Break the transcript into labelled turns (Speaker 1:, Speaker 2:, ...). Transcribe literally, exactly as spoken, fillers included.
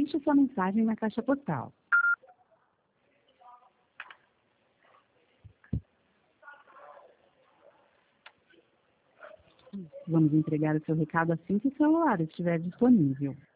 Speaker 1: deixe sua mensagem na caixa postal. Vamos entregar o seu recado assim que o celular estiver disponível.